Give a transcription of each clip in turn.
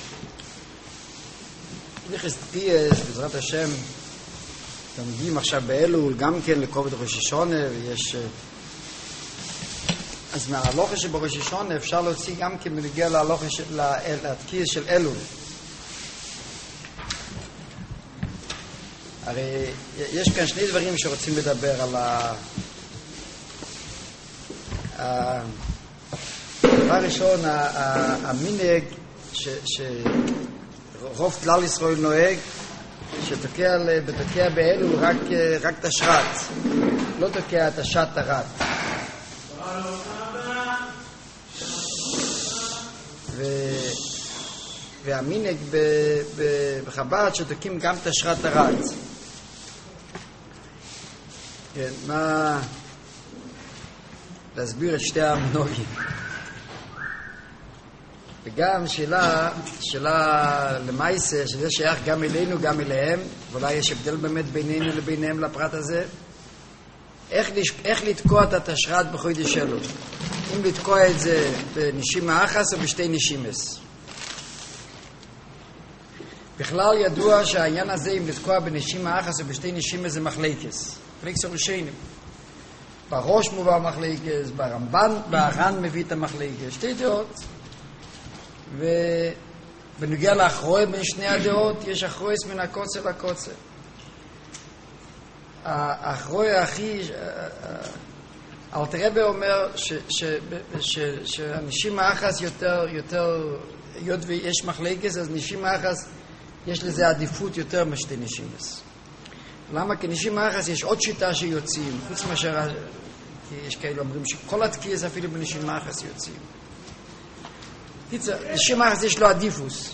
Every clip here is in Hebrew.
נכס תפייס, בעזרת השם, תלמידים עכשיו באלול, גם כן לקובד ראש השונה, ויש... אז מההלוכה שבראש השונה אפשר להוציא גם כן בנגיע להלוכה להתקיע של אלול. הרי יש כאן שני דברים שרוצים לדבר על דבר ראשון, המנהג שרוב כלל ישראל נוהג, שתוקע באלול רק את השרת, לא תוקע את השת הרת. והמנהג בחב"ד שתוקים גם את השרת הרת. כן, מה... להסביר את שתי המנהגים. וגם שאלה למעשה, שזה שייך גם אלינו, גם אליהם, ואולי יש הבדל באמת בינינו לביניהם לפרט הזה, איך לתקוע את השרת בחודש אלול. אם לתקוע את זה בנשימה אחת או בשתי נשימות. בכלל ידוע שהעניין הזה, אם לתקוע בנשימה אחת או בשתי נשימות, זה מחלקס. מחלקס הראשונים. בראש מובא מחלקס, ברמב"ן מביא את המחלקס. שתי דעות. ובנוגע לאחרוי בין שני הדעות, יש אחרוי מן הקוצר לקוצר. האחרוי הכי... אלתר רבי אומר שהנשימה אחת יותר, היות ויש מחלקס, אז נשימה אחת יש לזה עדיפות יותר משתי נשימות. למה? כי נשימה אחת יש עוד שיטה שיוצאים, חוץ מאשר, כי יש כאלה אומרים שכל התקיעס אפילו בנשימה אחת יוצאים. נשימה אחת יש לו עדיפוס.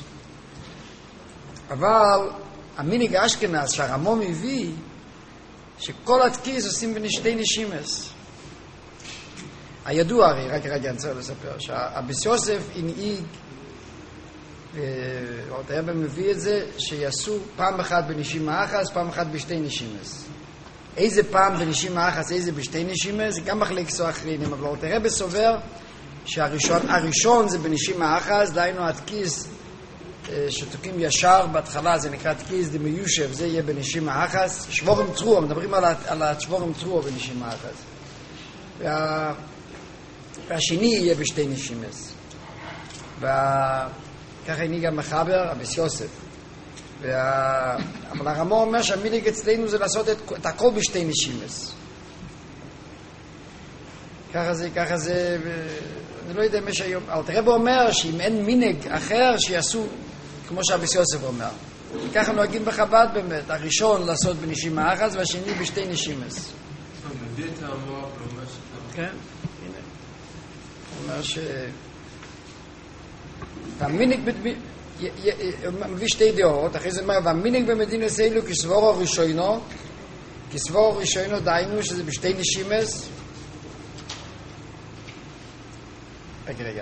אבל המנהג האשכנז שהרמב"ם מביא, שכל התקיעס עושים בשתי נשימות. הידוע הרי, רק אני רוצה לספר, שהאביס יוסף הנהיג, אלתר רבי מביא את זה, שיעשו פעם אחת בנשימה אחת, פעם אחת בשתי נשימות. איזה פעם בנשימה אחת, איזה בשתי נשימות, זה גם מחלקת אחרים, אבל אלתר רבי סובר שהראשון זה בנשימה אחת, דהיינו התקיעס שתוקים ישר בהתחלה, זה נקרא תקיעס דמיושב, זה יהיה בנשימה אחת. שבורם צרור, מדברים על השבורם צרור בנשימה אחת. והשני יהיה בשתי נשימות. וככה הנה גם מחבר, אביס יוסף. אבל הרמב"ם אומר שהמנהג אצלנו זה לעשות את הכל בשתי נשימות. ככה זה, אני לא יודע מה שהיום, אלתר רבי אומר שאם אין מנהג אחר שיעשו כמו שאביס יוסף אומר. ככה נוהגים בחב"ד באמת, הראשון לעשות בנשימה אחת והשני בשתי נשימות. מביא את המוח ואומר כן, הנה. הוא אומר ש... והמנהג מביא שתי דעות, אחרי זה אומר, והמנהג במדינת ישראל כסבורו ראשונו דהיינו שזה בשתי נשימות. רגע.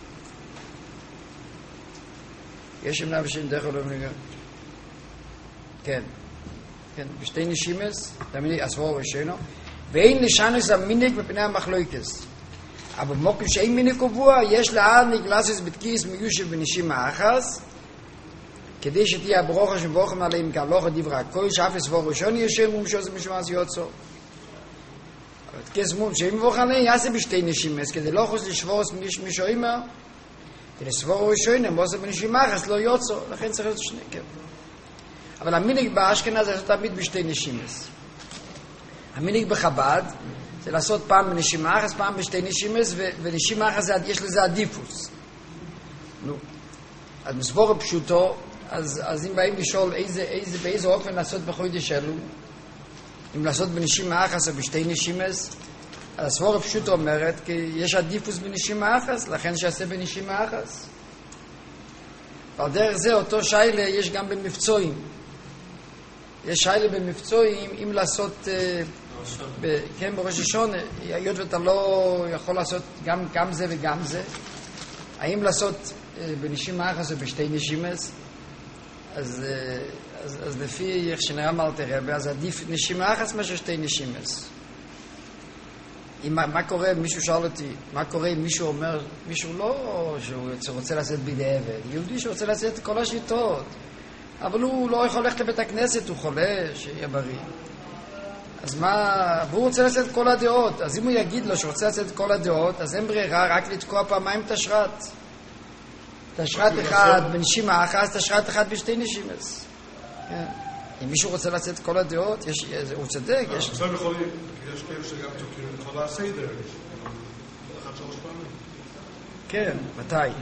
יש אמנה בשם דרך עולם רגע. כן, בשתי נשימות, תמיד הסבורו ראשונו. ואין לשנוס המנהג מפני המחלוקס. אבל במקום שאין מנהג קבוע, יש להעניק לעשות בתקיעס מיושב בנשימה אחת, כדי שתהיה הברוכה שברוכים עליהם כהלכה דברי הקודש, אף הסבור ראשון יושב מומשו זה משמעס יוצא. תקיעס מום שאין מברוכה עליהם יעשה בשתי נשימות, כדי לא חוץ לשבורס מישהו אימר, כדי סבור ראשון הם עושה בנשימה אחת לא יוצא, לכן צריך להיות שני כן. אבל המנהג באשכנז זה תמיד בשתי נשימות. המנהג בחב"ד זה לעשות פעם בנשימה אחת, פעם בשתי נשימות, ונשימה אחת יש לזה עדיפוס. נו, אז מסבור פשוטו, אז אם באים לשאול באיזה אופן לעשות בחודש אלול, אם לעשות בנשימה אחת או בשתי נשימות, אז הסבור פשוטו אומרת, כי יש עדיפוס בנשימה אחת, לכן שיעשה בנשימה אחת. ועל דרך זה אותו שיילה יש גם במבצועים. יש שיילה במבצועים, אם לעשות... כן, בראש השונה, היות ואתה לא יכול לעשות גם זה וגם זה, האם לעשות בנשימה אחת או בשתי נשימות, אז לפי איך שנראה מאלתר רבי, אז עדיף נשימה אחת מאשר שתי נשימות. מה קורה, מישהו שאל אותי, מה קורה אם מישהו אומר, מישהו לא שהוא רוצה לעשות בידי עבד, יהודי שרוצה לעשות כל השיטות, אבל הוא לא יכול ללכת לבית הכנסת, הוא חולה, שיהיה בריא. אז מה, והוא רוצה לעשות כל הדעות, אז אם הוא יגיד לו שהוא רוצה לעשות כל הדעות, אז אין ברירה רק לתקוע פעמיים תשרת. תשרת אחד בנשימה אחת, תשרת אחד בשתי נשימות. כן. אם מישהו רוצה לעשות כל הדעות, הוא צודק. יש כאלה שגם תוקעים את כל הסדר. אחת 3 פעמים. כן, מתי?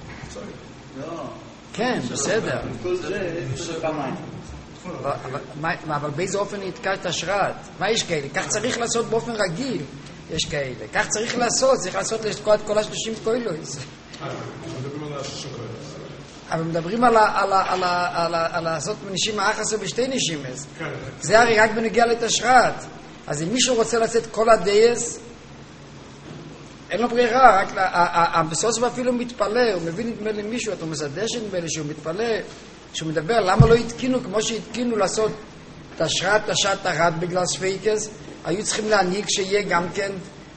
כן, בסדר. כל זה פעמיים. אבל באיזה אופן יתקע את השרת? מה יש כאלה? כך צריך לעשות באופן רגיל. יש כאלה. כך צריך לעשות לתקוע את כל ה-30 קוילויס. מדברים על ה-60 קוילויס. אבל מדברים על לעשות נשימה אחת בשתי נשימות. זה הרי רק בנגיע לתשרת. אז אם מישהו רוצה לעשות כל הדייס, אין לו ברירה, רק בסוף אפילו מתפלא, הוא מבין נדמה לי מישהו, אתה מסדש נדמה לי שהוא מתפלא, שהוא מדבר, למה לא התקינו כמו שהתקינו לעשות תשרת, תשרת בגלל ספיקס, היו צריכים להנהיג שיהיה גם כן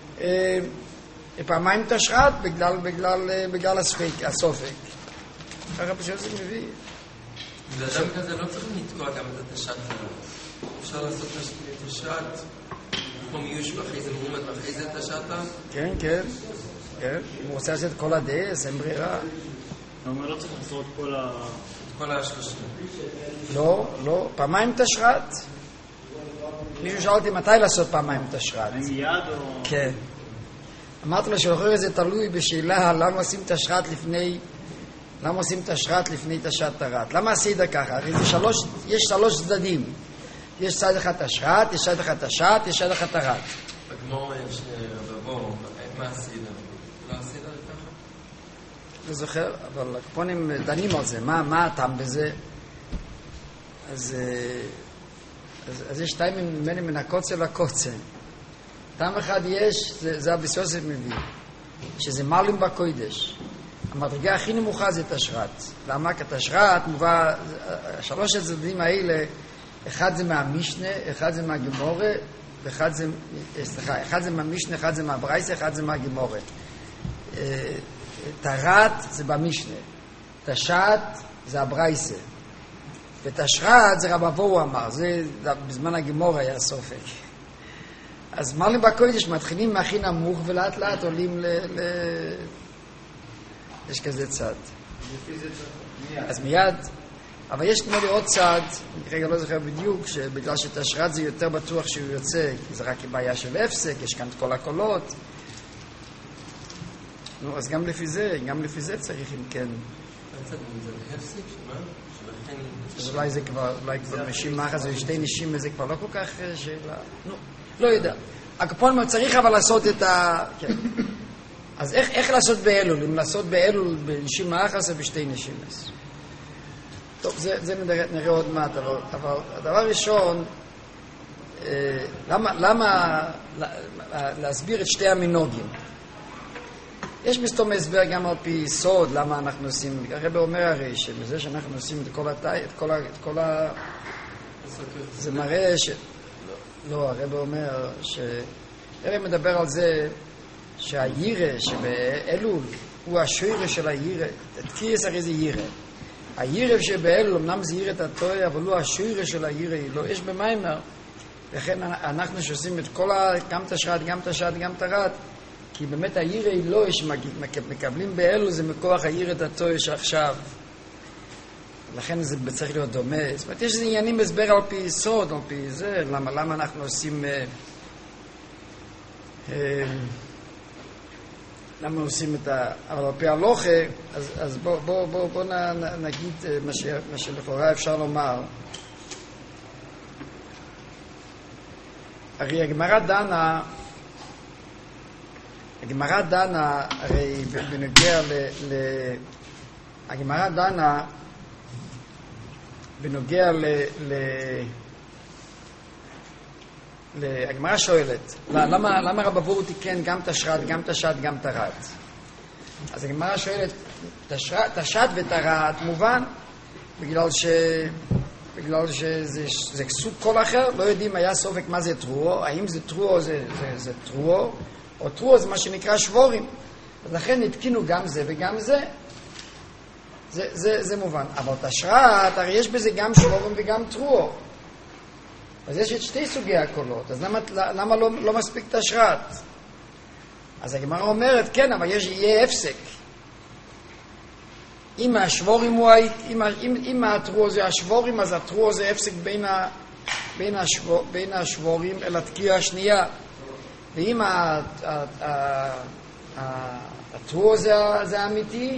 פעמיים תשרת בגלל הסופק. ככה פשוט זה מביא. ואדם כזה לא צריך לתקוע גם את התשעת. אפשר לעשות תשעת, כמו מיוש ואחרי זה מומד ואחרי זה תשעתה? כן, כן. אם הוא רוצה לעשות את כל הדייס, אין ברירה. אבל לא צריך לעשות כל ה-30. לא, פעמיים תשרת. מישהו שאל אותי מתי לעשות פעמיים תשרת. עם יד או... כן. אמרתי לו שאחרי זה תלוי בשאלה למה עושים תשרת לפני תשעת תרת. למה עשית ככה? הרי יש 3 צדדים. יש צד אחד תשרת, יש צד אחד תשעת, יש צד אחד תרת. בגמור יש בבור, מה עשית? לא עשית ככה? לא זוכר, אבל הקופונים דנים על זה. מה הטעם בזה? אז יש 2 ממני מן הקוצה לקוצה. טעם אחד יש, זה הביסוסף מביא, שזה מרלים בקוידש. המדרגה הכי נמוכה זה תשרת. למה? כי תשרת מובא, 3 הצדדים האלה, אחד זה מהמשנה, אחד זה מהגימורה, אחד זה מהמשנה, אחד זה מהברייסה, אחד זה מהגימורה. תרת זה במשנה, תשת זה הברייסה, ותשרת זה רב אבו הוא אמר, זה בזמן הגימורה היה סופק. אז מרלים בקוידש מתחילים מהכי נמוך ולאט לאט עולים יש כזה צד. אז מיד, אבל יש נדמה לי עוד צד, אני כרגע לא זוכר בדיוק, שבגלל שתשרת זה יותר בטוח שהוא יוצא, כי זה רק בעיה של הפסק, יש כאן את כל הקולות. נו, אז גם לפי זה צריך, אם כן. זה הפסק, שמה? אז אולי זה כבר, נשימה אחת, זה 2 נשימות, זה כבר לא כל כך שאלה. נו, לא יודע. הקופון צריך אבל לעשות את ה... כן. אז איך לעשות באלול? אם לעשות באלול בנשימה אחת או ב2 נשימות? טוב, זה נראה עוד מעט, אבל הדבר ראשון, למה להסביר את 2 המנהגים? יש מסתום הסבר גם על פי סוד, למה אנחנו עושים, הרב אומר הרי שבזה שאנחנו עושים את כל זה מראה לא, הרב אומר הרב מדבר על זה שהירא שבאלול הוא השוירה של הירא, תקיעס הרי זה ירא. הירא שבאלול, אמנם זה יראת התויה, אבל הוא השוירה של הירא, לא יש במיימר. לכן אנחנו שעושים את כל גם תשרת, גם תשעת, גם תרת, כי באמת הירא היא לא יש מקבלים באלול, זה מכוח היראת התויה שעכשיו. לכן זה צריך להיות דומה. זאת אומרת, יש עניינים הסבר על פי סוד, על פי זה, למה אנחנו עושים... למה עושים את ה... אבל על פי הלוכה, אז בוא נגיד מה שלכאורה אפשר לומר. הרי הגמרא דנה, הרי בנוגע הגמרא דנה בנוגע הגמרא שואלת, למה רב אבוהו תיקן גם תשרת, גם תשת, גם תרת? אז הגמרא שואלת, תשת ותרת מובן, בגלל שזה סוג כל אחר, לא יודעים היה סופק מה זה טרואו, האם זה טרואו זה טרואו, או תרוע זה מה שנקרא שבורים. אז לכן התקינו גם זה וגם זה. זה מובן. אבל תשרת, הרי יש בזה גם שבורים וגם תרוע. אז יש את שתי סוגי הקולות, אז למה לא מספיק תשרת? אז הגמרא אומרת, כן, אבל יהיה הפסק. אם השבורים אם התרוע זה השבורים, אז התרוע זה הפסק בין השבורים אל התקיעה השנייה. ואם התרוע זה האמיתי,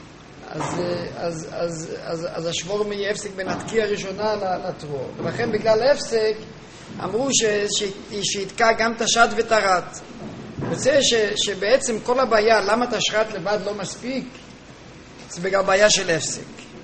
אז השבורים יהיה הפסק בין התקיעה הראשונה לתרוע. ולכן בגלל ההפסק אמרו שיתקע גם תשת ותרת. רוצה שבעצם כל הבעיה, למה תשרת לבד לא מספיק, זה בגלל בעיה של הפסק.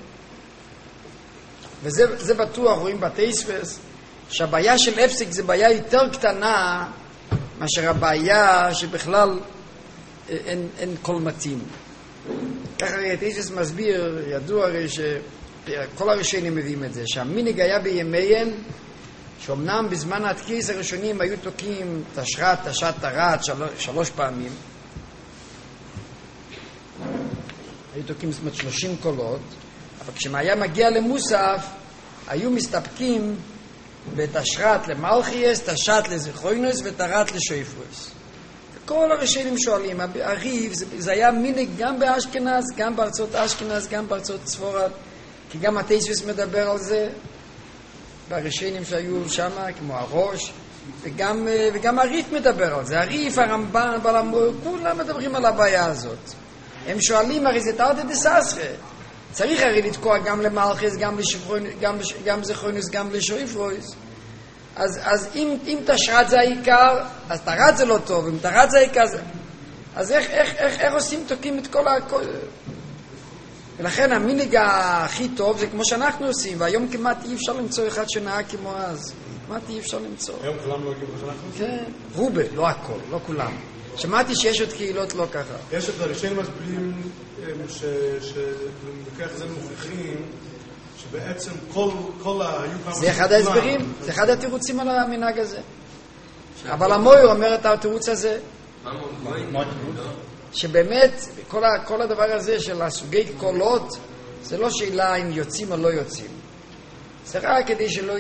וזה בטוח, רואים בתייספס, שהבעיה של הפסק זה בעיה יותר קטנה מאשר הבעיה שבכלל אין כל מתאים. ככה תייספס מסביר, ידוע הרי שכל הראשונים מביאים את זה, שהמנהג היה בימיהם, שאומנם בזמן התקיס הראשונים היו תוקים תשרת, תשת, תרת 3 פעמים. היו תוקים 30 קולות, אבל כשמה היה מגיע למוסף, היו מסתפקים בתשרת למלכיאס, תשת לזכרוינוס ותרת לשויפרוס. כל הראשונים שואלים, הריב, זה היה מנהג גם באשכנז, גם בארצות אשכנז, גם בארצות ספרד, כי גם התייספס מדבר על זה, בראשונים שהיו שם, כמו הראש, וגם הריף מדבר על זה. הריף, הרמב"ן, כולם מדברים על הבעיה הזאת. הם שואלים, הרי זה תרתי דססרי. צריך הרי לתקוע גם למלכיאס, גם לזכרוינוס, גם לשויפרוס. אז אם תשרת זה העיקר, אז תרת זה לא טוב. אם תרת זה העיקר, אז איך עושים תוקים את כל ולכן המנהג הכי טוב זה כמו שאנחנו עושים, והיום כמעט אי אפשר למצוא אחד שנהג כמו אז. כמעט אי אפשר למצוא. היום כולם לא הגיעו כמו שאנחנו עושים? כן, רובה, לא הכל, לא כולם. שמעתי שיש עוד קהילות לא ככה. יש את הראשונים מסבירים שלוקח את זה למוכיחים, שבעצם כל זה אחד ההסברים, זה אחד התירוצים על המנהג הזה. אבל המויר אומר את התירוץ הזה. שבאמת כל הדבר הזה של הסוגי קולות זה לא שאלה אם יוצאים או לא יוצאים, זה רק כדי שלא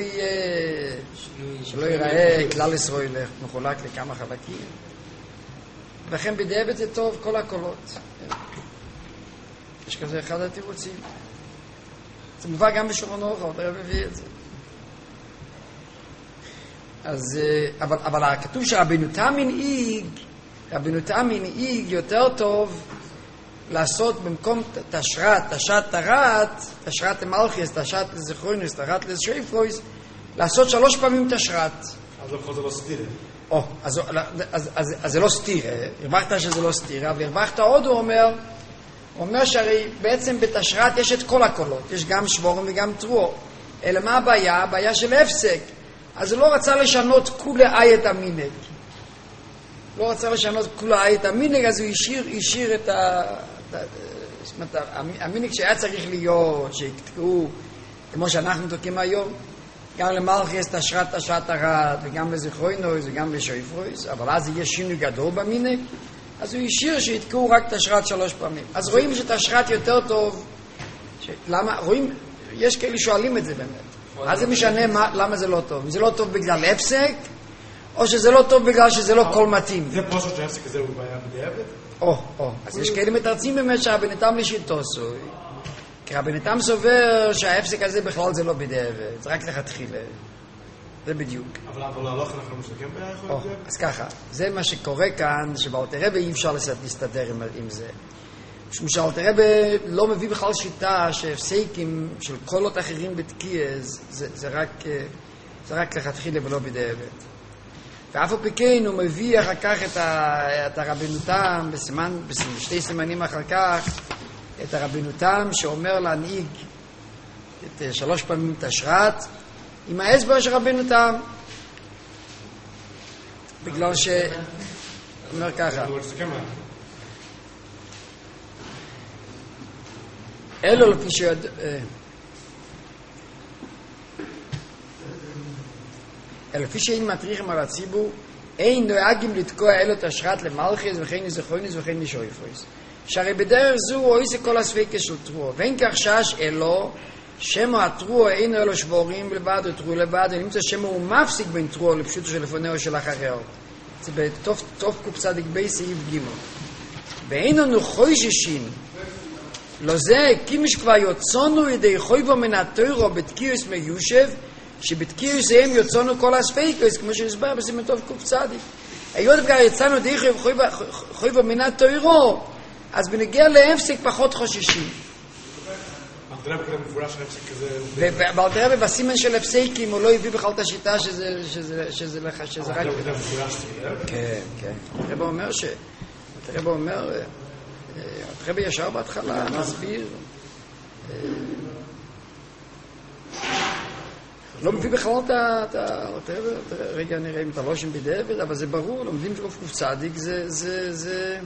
ייראה כלל ישראל מחולק לכמה חלקים, לכן בדיעבד זה טוב כל הקולות. יש כזה אחד התירוצים, זה מובא גם בשולחן אורח, עוד הרב מביא את זה. אז אבל כתוב שרבנו תם הנהיג יותר טוב לעשות במקום תשרת, תשת, תרת, תשרת למלכיאס, תשת לזכרוינוס, תרת לשויפרוס, לעשות 3 פעמים תשרת. אז זה לא סתירה. אז זה לא סתירה, הרווחת שזה לא סתירה, והרווחת עוד, הוא אומר שהרי בעצם בתשרת יש את כל הקולות, יש גם שבורים וגם תרוע. אלא מה הבעיה? הבעיה של הפסק. אז הוא לא רצה לשנות כולי את המנהג. לא רצה לשנות כולה את המנהג, אז הוא השאיר את המנהג שהיה צריך להיות, שיקטעו, כמו שאנחנו תוקעים היום, גם למלכיאס תשרת תשת תרת, וגם לזכרוינוס, וגם לשויפרוס, אבל אז יהיה שינוי גדול במנהג, אז הוא השאיר שיתקעו רק תשרת 3 פעמים. אז רואים שתשרת יותר טוב, למה? רואים, יש כאלה שואלים את זה באמת. אז זה משנה למה זה לא טוב. זה לא טוב בגלל הפסק, או שזה לא טוב בגלל שזה לא כל מתאים. זה פשוט שההפסק הזה הוא בעיה בדיעבד? אז יש כאלה מתרצים באמת שהבנתם לשיטוסו, כי הבנתם סובר שההפסק הזה בכלל זה לא בדיעבד, זה רק לכתחילה. זה בדיוק. אבל להלוך אנחנו מסתכם בעיה? אז ככה, זה מה שקורה כאן, שבאלתר רבי אי אפשר להסתדר עם זה. משום שאלתר רבי לא מביא בכלל שיטה שהפסקים של קולות אחרים בתקיעס, זה רק לכתחילה ולא בדיעבד. ואף על פי כן הוא מביא אחר כך את הרבנותם, בשתי סימנים אחר כך, את הרבנותם שאומר להנהיג את 3 פעמים תשרת, עם ההסבר של רבנותם, בגלל ש... אומר ככה, אלו לפי שיודע... לפי שאין מטריחים על הציבור, אין נוהגים לתקוע אלו את השרת למלכיס וכן לזכוינס וכן לשויפויס. שהרי בדרך זו רואה זה כל הספקס של תרוע. ואין כך שש אלו, שמו התרוע אינו אלו שבורים לבד או תרוע לבד, ונמצא שמו הוא מפסיק בין תרוע לפשוטו של לפונהו של אחריו. זה בתוף קופצדיק בי סעיף ג' ואינו נוחוי ששין. לא זה, כימש כבר יוצאנו ידי חויבו מן התוירו בתקיוס מיושב, שבתקיוס הם יוצאנו כל הספקס, כמו שהסבר בסימן טוב קופצדיק. היות וכבר יצאנו די חויבו מן התוירו, אז בנגיע להפסק פחות חוששים. ובאלתרבה בסימן של הפסקים הוא לא הביא בכלל את השיטה שזה רק... כן, כן. הרב אומר הרב ישר בהתחלה מסביר לא מביא בכלל את רגע נראה אם אתה לא שם בדאבד, אבל זה ברור, לומדים שרוף קוף צדיק זה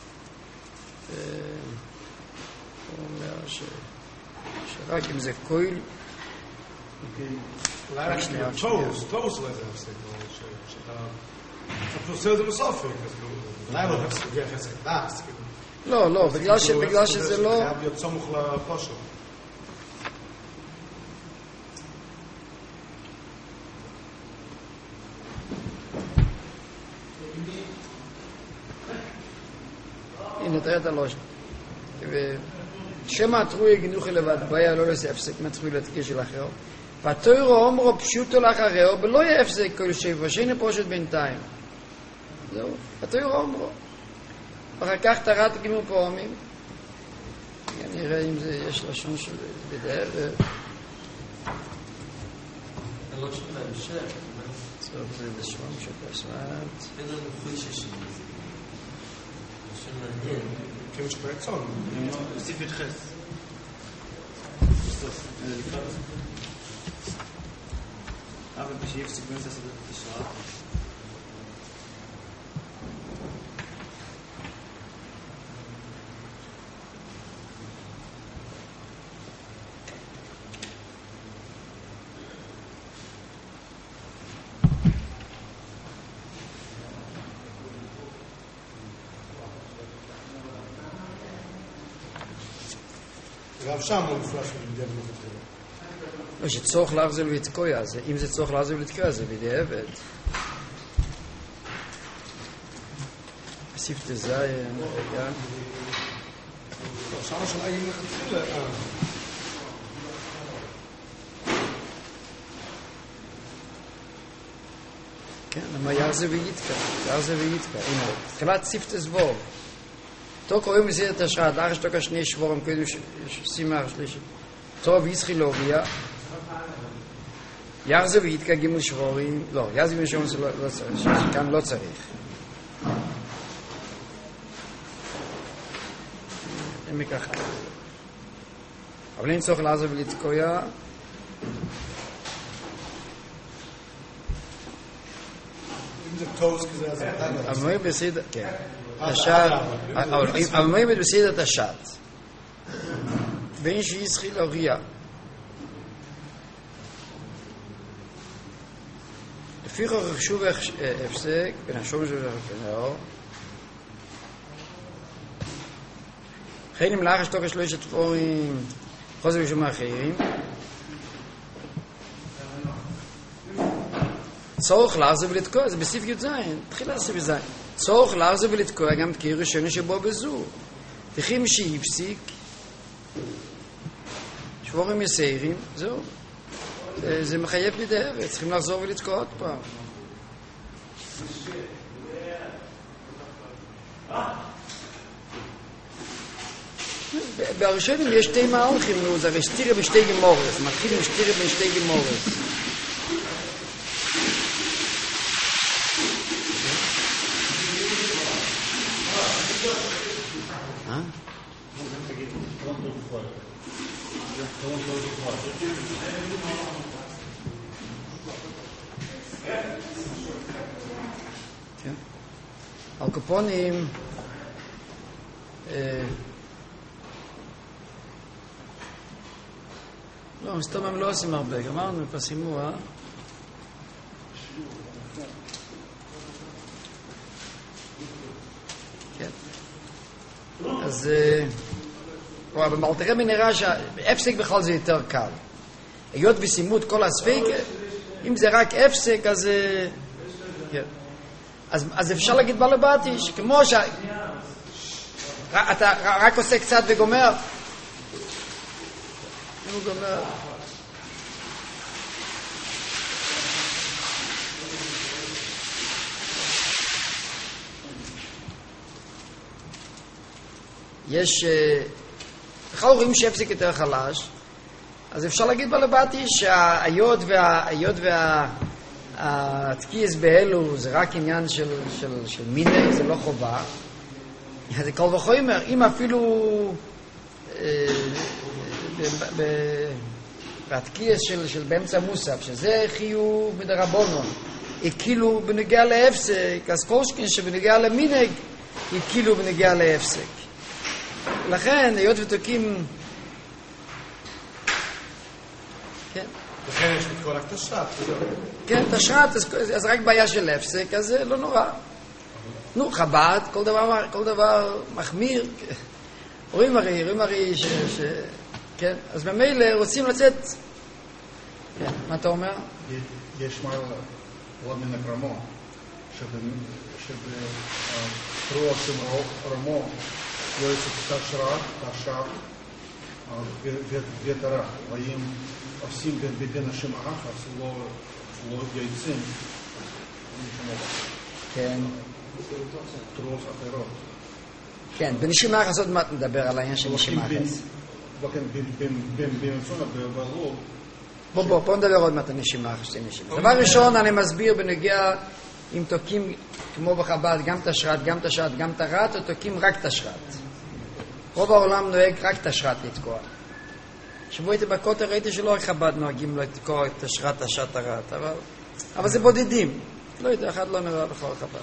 הוא אומר שרק אם זה קויל רק שנייה טוס לזה הפסק שאתה עושה את זה בסופק אולי לא הפסק הפסק דאס לא, בגלל שזה לא חייב להיות סמוך לפושט הנה תראה את הלושן שמה התרוי גנוחי לבד בעיה לא לעשה הפסק מתחיל לתקיע של אחר והתוירו אומרו פשוטו לאחריו ולא יהיה הפסק כל שבע שאין פושט בינתיים זהו, התוירו אומרו ואחר כך תראת גמור פעמים נראה אם זה יש לשון של בדאב הלושן להמשך סוף זה בשמם שפסמת אין לנו חוי ששים מעניין. כמש פרצון. הוסיף את חס. אבל בשביל סיכויים זה סדר את השעה. גם שם הוא מפרש ולמדיע בנוכתו. לא, שצורך להחזר ולתקוע, אם זה צורך להחזר ולתקוע, זה בידי עבד. אסיף תזיין, רגע. שם השאלה היא מלכתחילה. כן, למה יחזר ויתקע, הנה, תחילת סיף תזבור. תוק רואים מסיד את השעת, לאחר שתוק השני שבורם, כאילו שימה השלישית. טוב, יצחי להוריע. יחזר ויתקע גימול שבורים. לא, יחזר גימול שבורים זה לא צריך, שכאן לא צריך. אין מכך. אבל אין צורך לעזר ולתקוע. אם זה טוס כזה, אז אבל מורים בסיד, כן. אבל מורים בסיד את השעת. בין שיצחי להוריע. לפי כך שוב הפסק בין השום של הפנאו חיילים לאחר שתוק השלושת תפורים חוזר בשום האחרים צורך לעזוב ולתקוע זה בסיף י' זין תחילה לסיף זין צורך לעזוב ולתקוע גם תקיר ראשוני שבו בזו תחים שיפסיק שבורים יסיירים זהו זה מחייב בידי עבד, צריכים לחזור ולתקוע עוד פעם. בראשונים יש שתי מהלכים, זה הרי שתירה בשתי גמורס, מתחיל עם שתירה בין שתי גמורס. על קופונים לא, מסתום הם לא עושים הרבה גמרנו, פסימו אז אבל במלתר רבי נראה שהפסק בכלל זה יותר קל. היות וסימות כל הספק, אם זה רק הפסק, אז כן. אז אפשר להגיד בלבתי, שכמו אתה רק עושה קצת וגומר. הוא גומר. יש, בכלל רואים שהפסק יותר חלש, אז אפשר להגיד בלבתי שההיות והתקיעס באלו זה רק עניין של מיני, זה לא חובה. זה כל וחומר, אם אפילו בהתקיעס של באמצע מוסף, שזה חיוב מדרבנון, כאילו בנגיע להפסק, אז קושקין שבנגיע למינג, כאילו בנגיע להפסק. לכן, היות ותוקים... כן. לכן יש את כל התשרת. כן, תשרת, אז רק בעיה של הפסק, אז זה לא נורא. נו, חב"ד, כל דבר מחמיר. רואים הרי כן, אז במילא רוצים לצאת... כן, מה אתה אומר? יש מעלה, עוד מן הקרמו, שבטרוח רמו, לא יצא תשרת, ותרה, ואם עושים בין השם אחס, לא יוצאים, כן. טרוח אחרות. כן, בנשימה אחת עוד מעט נדבר על העניין של נשימה אחת. בוא נדבר עוד מעט על נשימה אחת, שתי נשימה. דבר ראשון, אני מסביר בנגיע אם תוקים כמו בחב"ד, גם תשרת, גם תשרת, גם תרת, או תוקים רק תשרת. רוב העולם נוהג רק תשרת לתקוע. שבו הייתי בקוטר ראיתי שלא רק חב"ד נוהגים לתקוע תשרת, תשרת, תרת, אבל זה בודדים. לא יודע, אחד לא נראה בכל חב"ד.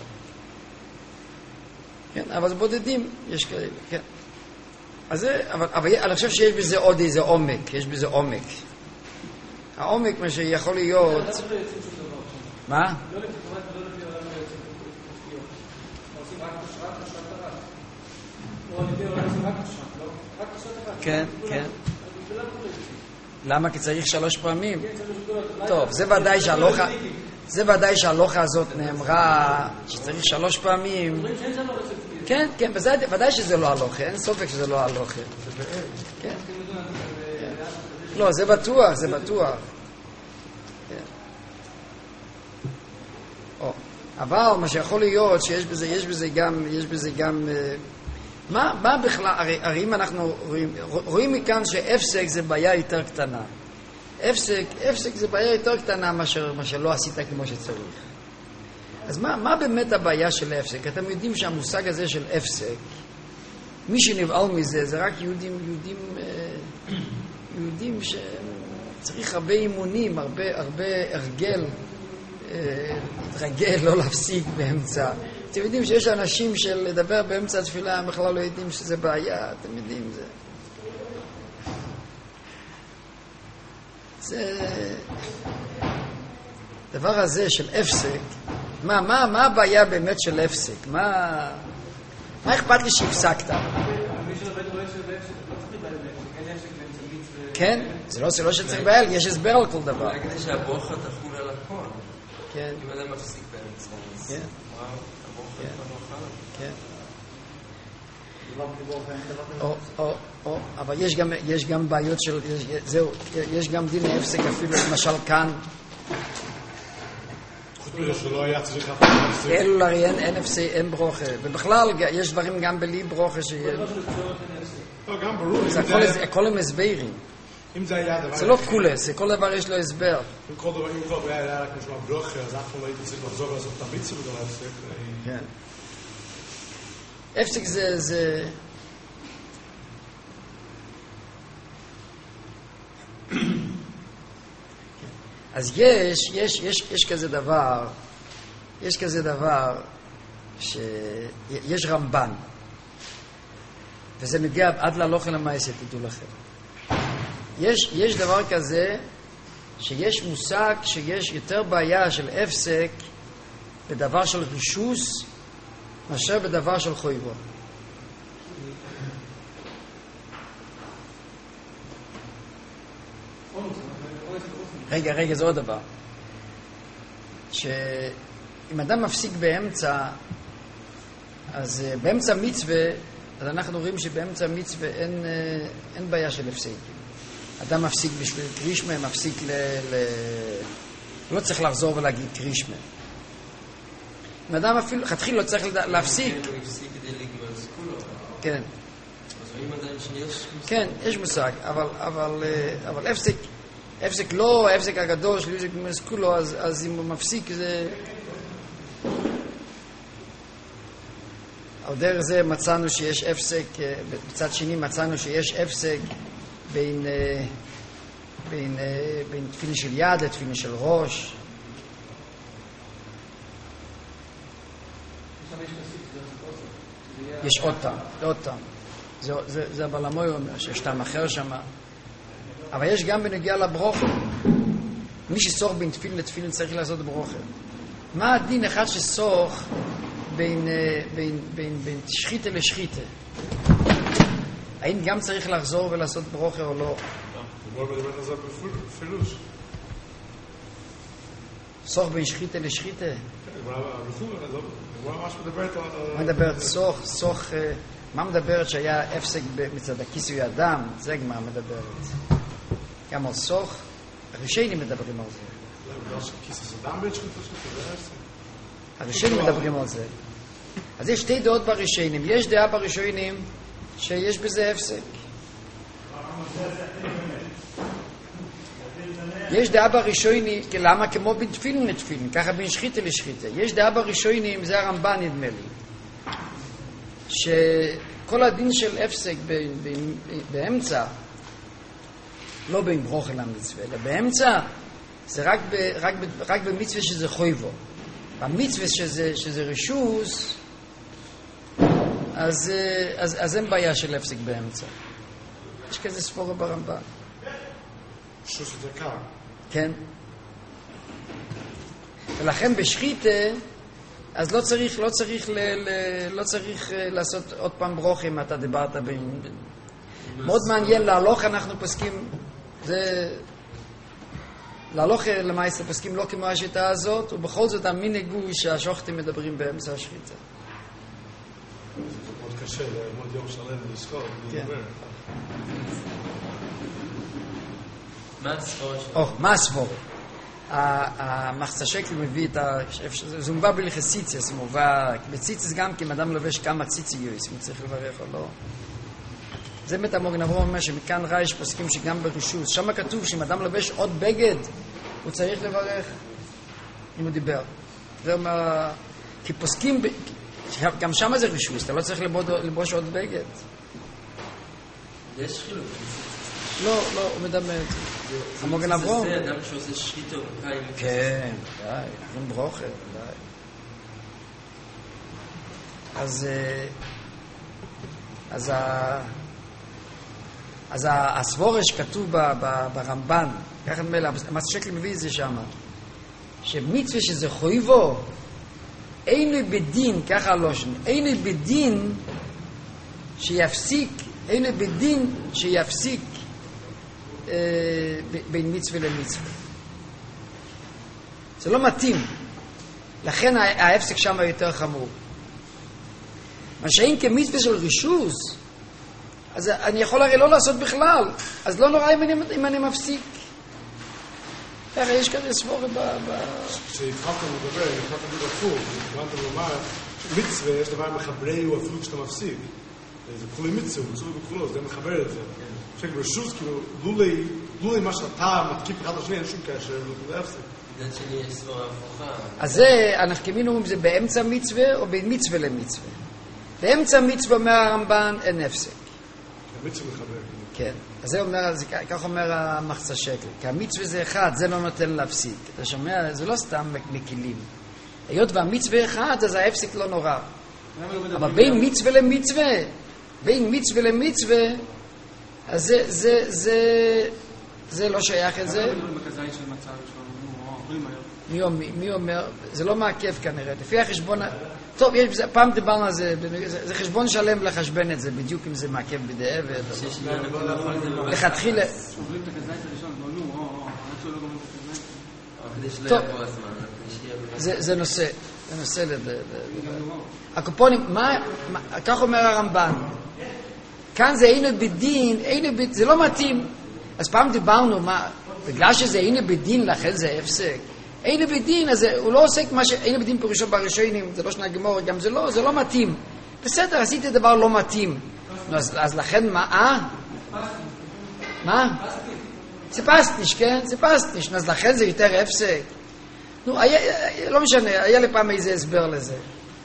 כן, אבל זה בודדים, יש כאלה, כן. אבל אני חושב שיש בזה עוד איזה עומק, יש בזה עומק. העומק מה שיכול להיות... מה? כן, כן. למה? כי צריך 3 פעמים. טוב, זה ודאי שההלוכה הזאת נאמרה שצריך 3 פעמים. כן, כן, ודאי שזה לא הלוכה, אין סופק שזה לא הלוכה. כן. לא, זה בטוח, זה בטוח. אבל מה שיכול להיות שיש בזה גם מה בכלל, הרי אם אנחנו רואים מכאן שהפסק זה בעיה יותר קטנה. הפסק זה בעיה יותר קטנה מה שלא עשית כמו שצריך. אז מה באמת הבעיה של הפסק? אתם יודעים שהמושג הזה של הפסק, מי שנבעל מזה זה רק יהודים שצריך הרבה אימונים, הרבה הרגל, להתרגל, לא להפסיק באמצע. אתם יודעים שיש אנשים שלדבר באמצע התפילה הם בכלל לא יודעים שזה בעיה, אתם יודעים זה. זה דבר הזה של הפסק, מה הבעיה באמת של הפסק? מה אכפת לי שהפסקת? כן, זה לא שצריך בעיה, יש הסבר על כל דבר. אולי כדי שהברוכה תחול על הכל. כן. אם אדם מפסיק באמצע, אז כן. הברוכה תחול. כן. אבל יש גם בעיות של, זהו, יש גם דין הפסק אפילו, למשל כאן. חוץ מזה שלא היה צריך הפסק. אלו הרי אין הפסק, אין ברוכה. ובכלל יש דברים גם בלי ברוכה שיהיה. לא, גם ברור. הכל הם הסברים. אם זה היה דבר... זה לא כולס, כל דבר יש לו הסבר. אם כל דבר היה רק משמע ברוכה, אז אף אחד לא הייתי צריך לחזור ולעשות את המצווה בגלל ההפסק. כן. הפסק זה... אז יש כזה דבר שיש רמב"ן, וזה מגיע עד להלכה למעשה, תדעו לכם. יש דבר כזה שיש מושג שיש יותר בעיה של הפסק בדבר של רישוס מאשר בדבר של חויבו. רגע, זה עוד דבר. שאם אדם מפסיק באמצע, אז באמצע מצווה, אז אנחנו רואים שבאמצע מצווה אין בעיה של הפסק. אדם מפסיק בשביל קרישמה, מפסיק לא צריך לחזור ולהגיד קרישמה. אם אדם אפילו, חתחיל לא צריך להפסיק. הוא הפסיק כדי לגמור סקולו. כן. אז רואים עדיין שיש... כן, יש מושג, אבל הפסק לא, הפסק הגדול של יוזק מסקולו, אז אם הוא מפסיק זה... על דרך זה מצאנו שיש הפסק, בצד שני מצאנו שיש הפסק בין תפילה של יד לתפילה של ראש. יש עוד טעם. זה הבלמוי אומר, שיש טעם אחר שם. אבל יש גם בנגיע לברוכה. מי שסוך בין תפילין לתפילין צריך לעשות ברוכה. מה הדין אחד שסוך בין שחיתה לשחיתה? האם גם צריך לחזור ולעשות ברוכה או לא? בוא מדבר על זה בפילוש. סוך בין שחיתה לשחיתה? מה ממש מדברת על... מה מדברת סוך... מה מדברת שהיה הפסק מצד הכיסוי אדם? זה גמר מדברת. גם על סוך, הראשונים מדברים על זה. כיסוי אדם בשחיתה לשחיתה? הראשונים מדברים על זה. אז יש שתי דעות בראשונים. יש דעה בראשונים שיש בזה הפסק. יש דעה בראשונים, למה? כמו בין תפילין לתפילין, ככה בין שחיתה לשחיתה. יש דעה בראשונים, זה הרמב"ן נדמה לי, שכל הדין של הפסק באמצע, לא בין ברוך אל המצווה, אלא באמצע, זה רק במצווה שזה חויבו. במצווה שזה רשוס, אז אין בעיה של הפסק באמצע. יש כזה ספורה ברמב"ן. שוס יותר קר. כן. ולכן בשחיתה, אז לא צריך לעשות עוד פעם ברוך אם אתה דיברת בין... מאוד מעניין, להלוך אנחנו פסקים, זה... להלוך למעשה פסקים לא כמו השיטה הזאת, ובכל זאת המנהגו שהשוחטים מדברים באמצע השחיתה. זה מאוד קשה, לעמוד יום שלם ולזכור, ולדבר. מה הספור? המחצה שקל מביא את ה... זה מובא בלחסיציה, זה מובא... בציציס גם כי אם אדם לובש כמה ציציות, אם צריך לברך או לא. זה באמת המוגן אברהם אומר שמכאן רע יש פוסקים שגם ברישוס. שם כתוב שאם אדם לובש עוד בגד, הוא צריך לברך אם הוא דיבר. זה אומר... כי פוסקים... גם שם זה רישוס, אתה לא צריך לבוש עוד בגד. יש חילוק. לא, הוא מדמה את זה. המוגן אברהם. זה אדם שעושה שחיתו. כן, די, אין ברוכה, די. אז הסבורש כתוב ברמב"ן, ככה נמלה, המסשקל מביא את זה שם, שמצווה שזה חויבו, אין לי בדין, ככה הלושן, אין לי בדין שיפסיק, אין לי בדין שיפסיק בין מצווה למצווה. זה לא מתאים. לכן ההפסק שם יותר חמור. מה שאין כמצווה של רישוס, אז אני יכול הרי לא לעשות בכלל. אז לא נורא אם אני מפסיק. ככה יש כזה סבור כשהתחלת לדבר, הפוך, התכוונת לומר, מצווה יש דבר מחברי הוא אפילו כשאתה מפסיק. זה כולי מצווה, מצווה בכולו, זה מחבר את זה. שקל בשוס, כאילו, לולי מה שאתה מתקיף אחד לשני, אין שום קשר, זה הפסק. בגלל שלי יש סבורה הפוכה. אז זה, אנחנו כמינו אם זה באמצע מצווה או בין מצווה למצווה. באמצע מצווה אומר הרמב"ן, אין הפסק. המצווה מחבר. כן. אז זה אומר, כך אומר המחצה שקל. כי המצווה זה אחד, זה לא נותן להפסיק. אתה שומע, זה לא סתם מקילים. היות והמצווה אחד, אז ההפסק לא נורא. אבל בין מצווה למצווה, אז זה לא שייך את זה. מי אומר? זה לא מעכב כנראה. לפי החשבון... טוב, פעם דיברנו על זה, זה חשבון שלם לחשבן את זה, בדיוק אם זה מעכב בדי עבד. לכתחילה... שוברים את הכזית הראשון, לא, כדי שלא יבוא הזמן. זה נושא. הקופונים, כך אומר הרמב"ן, כאן זה אינו בדין, זה לא מתאים. אז פעם דיברנו, בגלל שזה אינו בדין, לכן זה הפסק. אינו בדין, אז הוא לא עוסק מה אינו בדין פירושו בראשונים, זה לא שנה גמור, גם זה לא מתאים. בסדר, עשיתי דבר לא מתאים. אז לכן מה? זה פסטיש, כן? זה פסטיש. אז לכן זה יותר הפסק. לא משנה, היה לי פעם איזה הסבר לזה.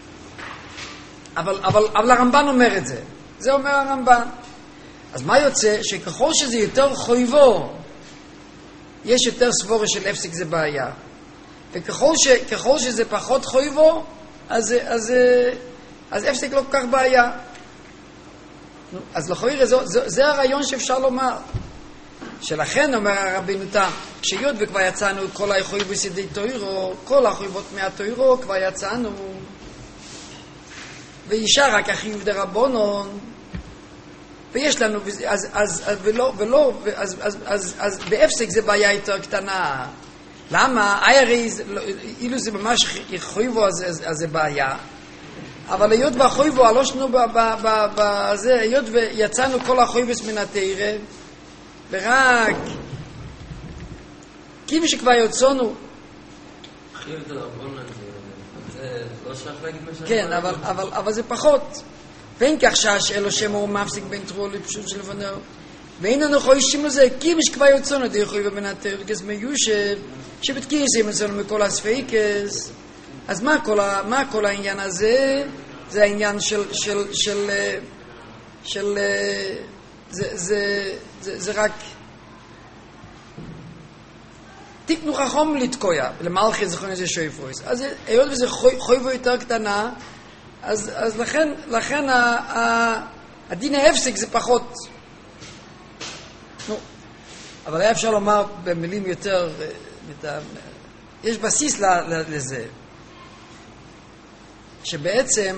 אבל הרמב"ן אומר את זה. זה אומר הרמב"ן. אז מה יוצא? שככל שזה יותר חויבו, יש יותר סבורה של הפסק, זה בעיה. וככל שזה פחות חויבו, אז הפסק לא כל כך בעיה. אז לכאורה זה הרעיון שאפשר לומר. שלכן אומר הרבינו תם, כשיות וכבר יצאנו כל החויבות ידי תוירו, כל החויבות מהתוירו כבר יצאנו, וישר רק החיוב דרבנון, ויש לנו, אז בהפסק זה בעיה יותר קטנה. למה? הרי אילו זה ממש חויבו, אז זה בעיה. אבל היות והחויבו, הלושנו בזה, היות ויצאנו כל החויבות מן התורה, ורק כיוון שכבר יוצאנו חיוב דרבנן זה לא שייך להגיד מה שאני כן, אבל זה פחות. ואין כך שהשאלו שמו הוא מפסיק בין תרוע לפשוט של לפניו, ואין אנחנו חוישים לזה כיוון שכבר יוצאנו די חיוב בין התרקס מיושב שבתקיסים אצלנו מכל הספיקס. אז מה כל העניין הזה? זה העניין של זה רק תקנו חכום לתקויה למלכי זכרון איזה שויפויס. אז היות וזה חויבו יותר קטנה, אז לכן הדין ההפסק זה פחות. אבל היה אפשר לומר במילים יותר, יש בסיס לזה, שבעצם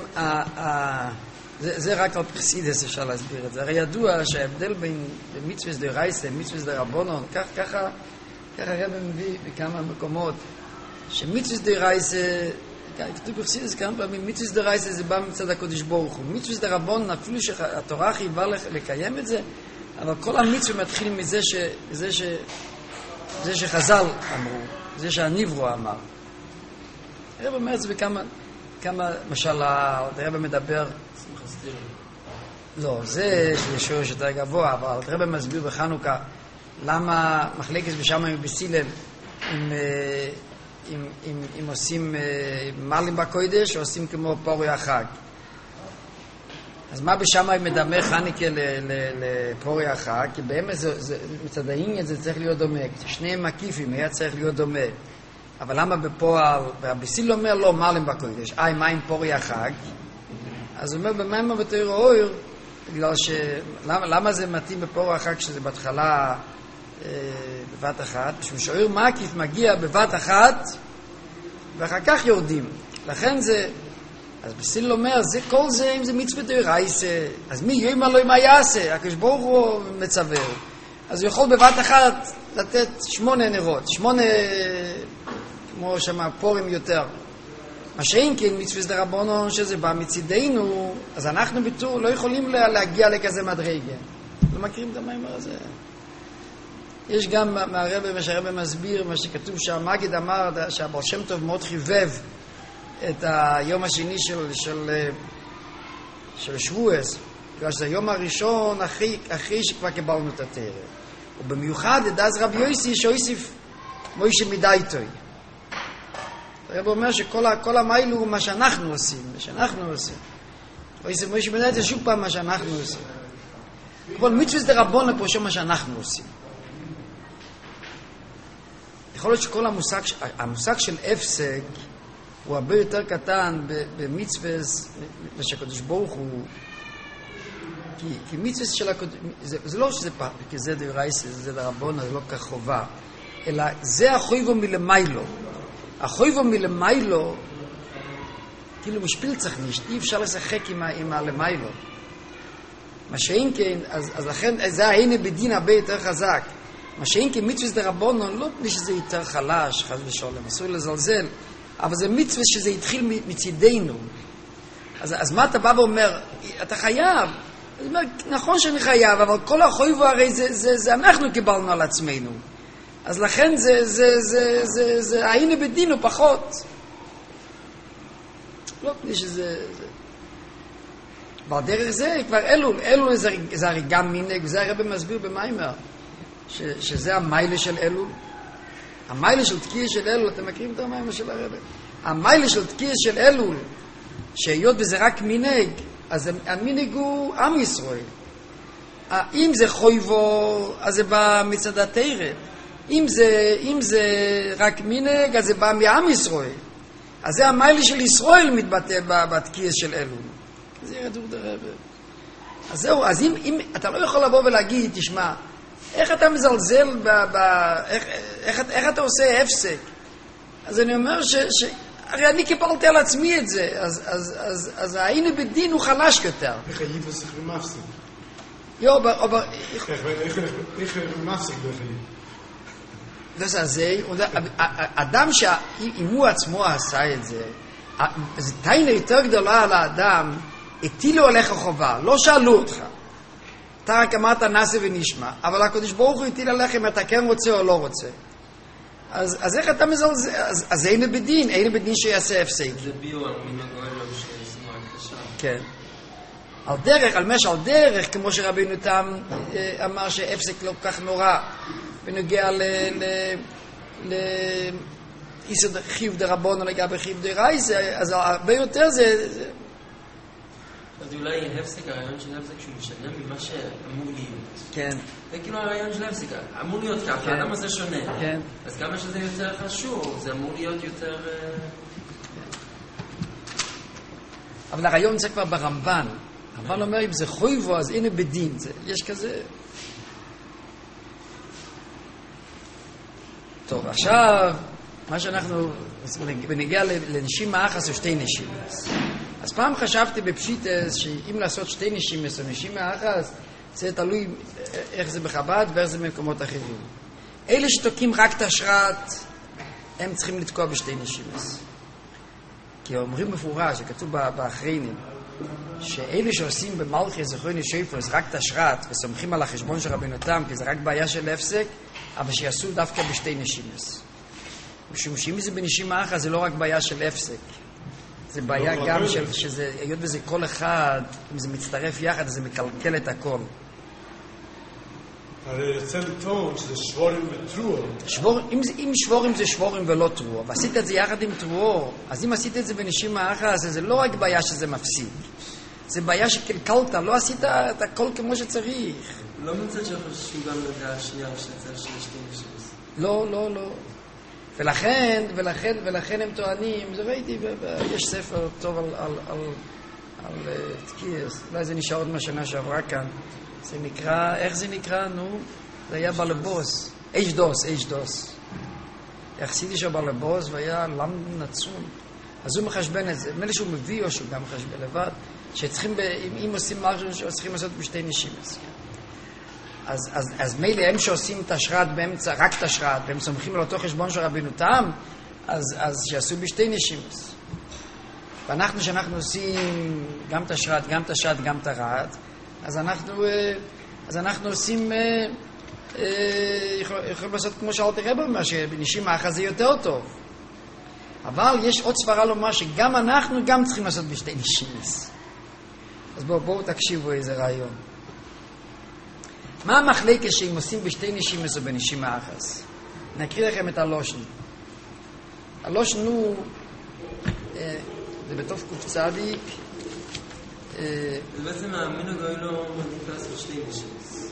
זה רק על פרסידס אפשר להסביר את זה. הרי ידוע שההבדל בין מצווה דרייסה מצווה דרבנן, ככה הרב מביא בכמה מקומות, שמצווה דרייסה, כתוב פרסידס כמה פעמים, מצווה דרייסה זה בא מצד הקודש ברוך הוא. מצווה דרבנן, אפילו שהתורה חייבה לקיים את זה, אבל כל המצווה מתחיל מזה זה שחז"ל אמרו, זה שהניברו אמר. הרב אומר את זה בכמה משלה, הרב מדבר, לא, זה שורש יותר גבוה, אבל הרב מסביר בחנוכה למה מחלקת בשמיים ובסילם אם עושים מרלים בקודש או עושים כמו פורי החג. אז מה בשמיים מדמה חניקה לפורי החג? כי באמת מצד העניין זה צריך להיות דומה, שניהם מקיפים, היה צריך להיות דומה. אבל למה בפועל, והבסיל אומר לא מרלים בקודש, מה עם פורי החג? אז הוא אומר במים ובתוירו אויר, בגלל למה זה מתאים בפורי החג שזה בהתחלה בבת אחת? משום שאויר מקיף מגיע בבת אחת ואחר כך יורדים. לכן זה, אז בסיל אומר, כל זה אם זה מצווה דרייסה, אז מי יאמר לו מה יעשה? הקדוש ברוך הוא מצווה. אז הוא יכול בבת אחת לתת 8 נרות, 8 כמו שמה פורים יותר. מה שאין כן מצווה דרבנן שזה בא מצידנו, אז אנחנו בתור לא יכולים להגיע לכזה מדרגה. לא מכירים את המאמר הזה. יש גם מהרבא, מה שהרבא מסביר, מה שכתוב שהמגיד אמר שהבעל שם טוב מאוד חיבב את היום השני של שבועס, בגלל שזה היום הראשון אחרי שכבר קיבלנו את התורה. ובמיוחד את אז רבי יוסי שהוסיף מוישה מדייטוי. הרב אומר שכל המייל הוא מה שאנחנו עושים, מוישה מדייטוי זה שוב פעם מה שאנחנו עושים. אבל מצווה דרבנן פה מה שאנחנו עושים. יכול להיות שכל המושג של הפסק הוא הרבה יותר קטן במצווה שהקדוש ברוך הוא, כי מצווה של הקדוש, זה לא שזה פעם, כי זה דרייסה, זה דרבנן, זה לא כך חובה, אלא זה החויבו מלמיילו. החויבו מלמיילו, כאילו משפיל צריך נישט, אי אפשר לשחק עם הלמיילו. מה שאין כן, אז לכן זה ההנה בדין הרבה יותר חזק. מה שאין כמצווה דרבנן, לא מפני שזה יותר חלש, חס ושלום, אסור לזלזל, אבל זה מצווה שזה התחיל מצידנו. אז מה אתה בא ואומר? אתה חייב. אני אומר, נכון שאני חייב, אבל כל החויבו הרי זה אנחנו קיבלנו על עצמנו. אז לכן זה היינו בדינו פחות. לא מפני שזה... אבל דרך זה כבר אלול זה הרי גם מינג, וזה הרב מסביר במיימר, שזה המיילה של אלול. המיילה של תקיע של אלול, אתם מכירים את המיימר של הרב? המיילה של תקיע של אלול, שהיות וזה רק מינג, אז המינג הוא עם ישראל. אם זה חויבו, אז זה בא מצד התורה. אם זה רק מינג, אז זה בא מעם ישראל. אז זה המיילה של ישראל מתבטא בתקיע של אלול. זה ירדו דרבה. אז זהו, אז אם אתה לא יכול לבוא ולהגיד, תשמע, איך אתה מזלזל, איך אתה עושה הפסק? אז אני אומר הרי אני קיבלתי על עצמי את זה, אז היינו בדין הוא חלש יותר. איך היית וסך ומפסיק? איך מפסיק דרך היית? זה, אדם שאם הוא עצמו עשה את זה, זה תיינה יותר גדולה על האדם, הטילו עליך חובה, לא שאלו אותך. אתה רק אמרת נעשה ונשמע, אבל הקדוש ברוך הוא הטיל עליך אם אתה כן רוצה או לא רוצה. אז איך אתה מזלזל? אז אין בדין שיעשה הפסק. זה ביו על מינו גוילום שעשינו הקדשה. כן. על דרך, כמו שרבינו תם אמר שהפסק לא כך נורא, בנוגע איסור חיוב דרבנן לגבי חיוב דרייסה, אז הרבה יותר זה... אז אולי הפסק, הרעיון של הפסק שהוא משנה ממה שאמור להיות. כן. זה כאילו הרעיון של הפסק, אמור להיות ככה, למה זה שונה? כן. אז כמה שזה יותר חשוב, זה אמור להיות יותר... אבל הרעיון זה כבר ברמב"ן. הרמב"ן אומר, אם זה חויבו, אז הנה בדין. יש כזה... טוב, עכשיו, מה שאנחנו... בנגיע לנשים האחס או שתי נשים. אז פעם חשבתי בפשיטס שאם לעשות שתי נשים או נשים האחס, זה תלוי איך זה בחב"ד ואיך זה במקומות אחרים. אלה שתוקעים רק את השרת, הם צריכים לתקוע בשתי נשים. כי אומרים מפורש, שכתוב באחרינים, שאלה שעושים במלכי זכרוני שפוס רק את השרת וסומכים על החשבון של רבנותם, כי זה רק בעיה של הפסק, אבל שיעשו דווקא בשתי נשים. משום שאם זה בנשים האחס, זה לא רק בעיה של הפסק. זה בעיה גם שזה, היות וזה כל אחד, אם זה מצטרף יחד, אז זה מקלקל את הכל. הרי יוצא לטעון שזה שבורים וטרור. אם שבורים זה שבורים ולא טרור, ועשית את זה יחד עם טרור, אז אם עשית את זה בנשים האחס, זה לא רק בעיה שזה מפסיק. זה בעיה שקלקלת, לא עשית את הכל כמו שצריך. לא מצד שחושבים גם לדעה השנייה שצריך שתי נשים. לא. ולכן הם טוענים, זה ראיתי, יש ספר טוב על תקיעס, אולי זה נשאר עוד מהשנה שעברה כאן, זה נקרא, איך זה נקרא? נו, זה היה בלבוס, אייש-דוס. יחסידי שהוא בלבוס והיה למד נצון, אז הוא מחשבן את זה, מלי שהוא מביא או שהוא גם מחשבן לבד, שצריכים, אם עושים משהו שצריכים לעשות בשתי נשים. אז מילא הם שעושים את השרת באמצע, רק את השרת, והם סומכים על אותו חשבון של רבנותם, אז שיעשו בשתי נשים. ואנחנו שאנחנו עושים גם את השרת, גם את השרת, גם את הרעת, אז אנחנו עושים, יכולים לעשות כמו שאלתי רב אומר, שבנשים האחת זה יותר טוב. אבל יש עוד סברה לומר שגם אנחנו גם צריכים לעשות בשתי נשים. אז בואו תקשיבו איזה רעיון. מה המחלקה שהם עושים בשתי נשים או בנשים האחס? נקריא לכם את הלושן. הלושן הוא, זה בתוף קופצדיק. זה בעצם המינו גוילו מניקס בשתי נשים.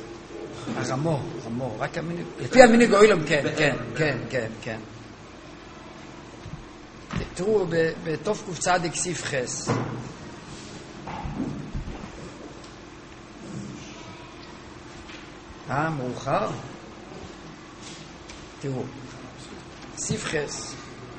הרמו, רק המינו, לפי המינו גוילו, כן. תראו, בתוף קופצדיק סיף חס. מאוחר. תראו, סיף חס.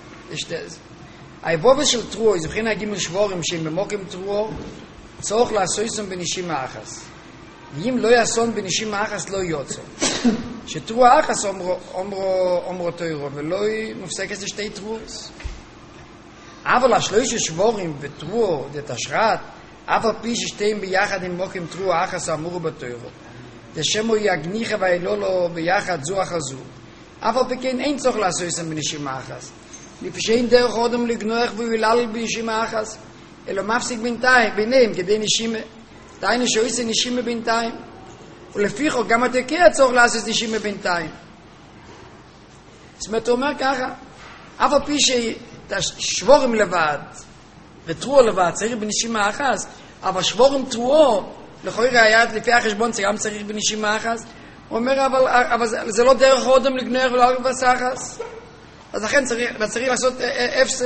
היבובה של טרור, זוכרים להגיעים לשבורים שהם במוקים טרור, צורך לעשו יסון בנשים האחס. ואם לא יעשון בנשים האחס, לא יוצא. שתרוע אחס אומרו תוירו, ולא מופסקת לשתי תרועות. אבל השלושה שבורים ותרוע ותשרת, אף על פי ששתיים ביחד עם מוקים תרוע אחס אמורו בתוירו. דשמו יגניחה ואילולו ביחד זו אחר זו. אף על פי כן אין צורך לעשות איסם בנשימה אחס. לפי שאין דרך אודם לגנוח וילל בנשימה אחס, אלא מפסיק ביניהם כדי נשימה. דהיינו שעושה נשימה בינתיים. ולפיכך גם התקע צורך לעשות נשימה בינתיים. זאת אומרת, הוא אומר ככה, אף על פי ששבורים לבד ותרוע לבד צריך בנשימה אחס, אבל שבורים תרוע לכוי ראיית לפי החשבון גם צריך בנשימה אחס. הוא אומר, אבל זה לא דרך אודם לגנוח ולא בסחס. אז לכן צריך לעשות הפסק.